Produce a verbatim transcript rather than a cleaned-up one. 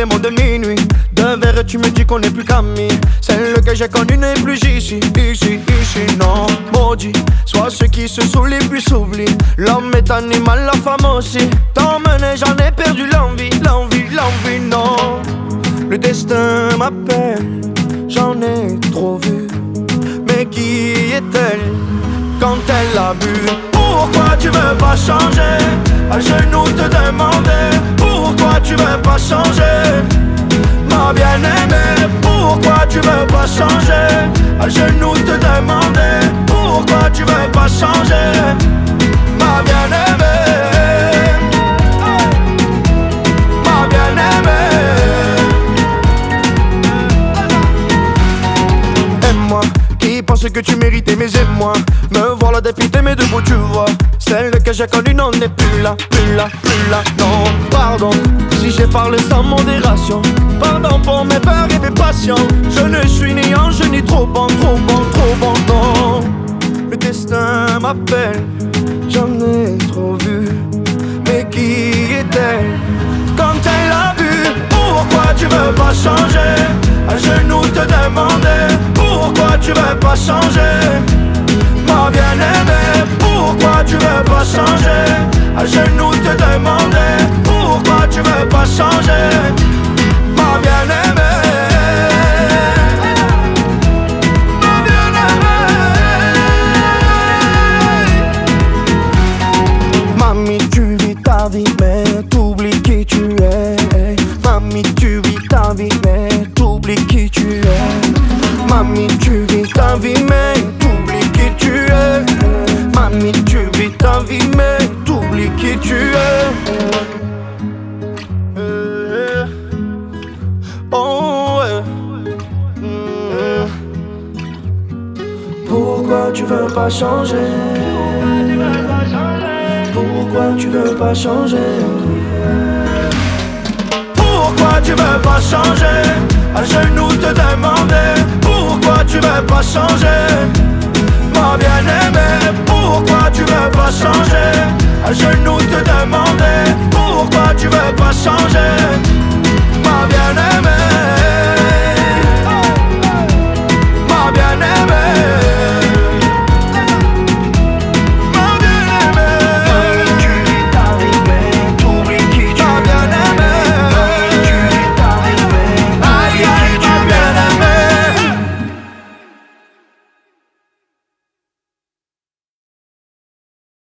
réveillement de minuit. Deux verres et tu me dis qu'on n'est plus qu'amis. Celle que j'ai connue n'est plus ici, ici, ici, non. Maudit, soit ceux qui se saoulent et puis s'oublient. L'homme est animal, la femme aussi. T'emmener, j'en ai perdu l'envie, l'envie, l'envie, non. Le destin m'appelle, j'en ai trop vu. Mais qui est-elle quand elle a bu? Pourquoi tu veux pas changer? À genoux te demander pourquoi tu veux pas changer? Ma bien-aimée, pourquoi tu veux pas changer? À genoux te demander pourquoi tu veux pas changer? Ma bien-aimée, ma bien-aimée. Aime-moi, qui pense que tu méritais, mais aime-moi. Me voilà défilé mais debout tu vois. Celle que j'ai connue n'en est plus là, plus là, plus là, non. Pardon, si j'ai parlé sans modération. Pardon pour mes peurs et mes passions. Je ne suis ni ange ni trop bon, trop bon, trop bon, non. Le destin m'appelle, j'en ai trop vu. Mais qui est-elle quand elle a bu? Pourquoi tu veux pas changer? À genoux te demander pourquoi tu veux pas changer? Ma bien-aimée, pourquoi tu veux pas changer? À genoux te demander pourquoi tu veux pas changer? Ma bien-aimée, ma bien-aimée. Mamie, tu vis ta vie mais t'oublies qui tu es. Mamie, tu vis ta vie mais t'oublies qui tu es. Mamie, tu vis ta vie mais t'oublies qui tu es. Mamie, tu vis ta vie mais t'oublies qui tu es. euh, Oh ouais. mmh. Pourquoi tu veux pas changer? Pourquoi tu veux pas changer? Pourquoi tu veux pas changer? À genoux te demander pourquoi tu veux pas changer? Ma bien-aimée, pourquoi tu veux pas changer? À genoux te demander pourquoi tu veux pas changer? Ma bien-aimée.